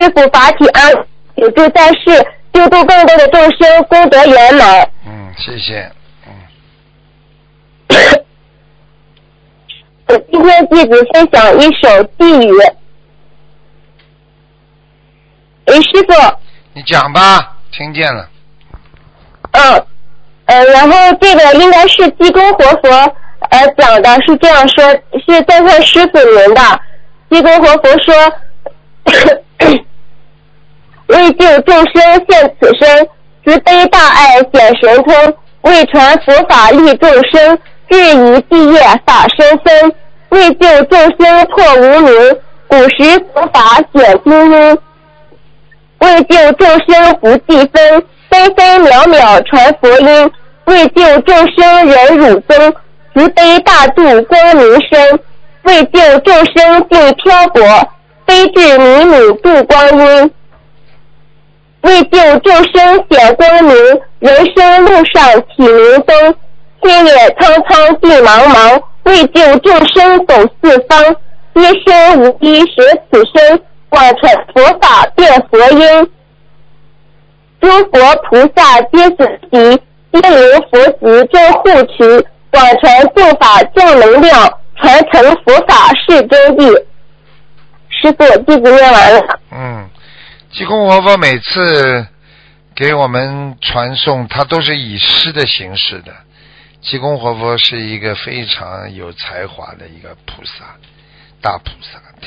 父法体安久住在世，救度更多的众生，功德圆满。 谢谢。 今天弟子分享一首寄语。师父， 你讲吧，听见了。 然后这个应该是济公活佛讲的，是这样说，是在他师父您的。济公活佛说为救众生现此身，慈悲大爱显神通，为传佛法利众生，日以继夜法身分，为救众生破无明，古时佛法显精英，为救众生不计分，分分秒秒传佛音，为救众生忍辱增，慈悲大度光明身，为救众生尽漂泊，悲智弥弥度光阴，为救众生显光明，人生路上启明灯，天野苍苍地茫茫，为救众生走四方，皆身无一舍此身，广传佛法变佛音，诸佛菩萨皆子集，皆留佛籍真护持，广传正法正能量，传承佛法是真谛。师父，弟子念完了。 济公活佛每次给我们传送，他都是以诗的形式的。济公活佛是一个非常有才华的一个菩萨，大菩萨。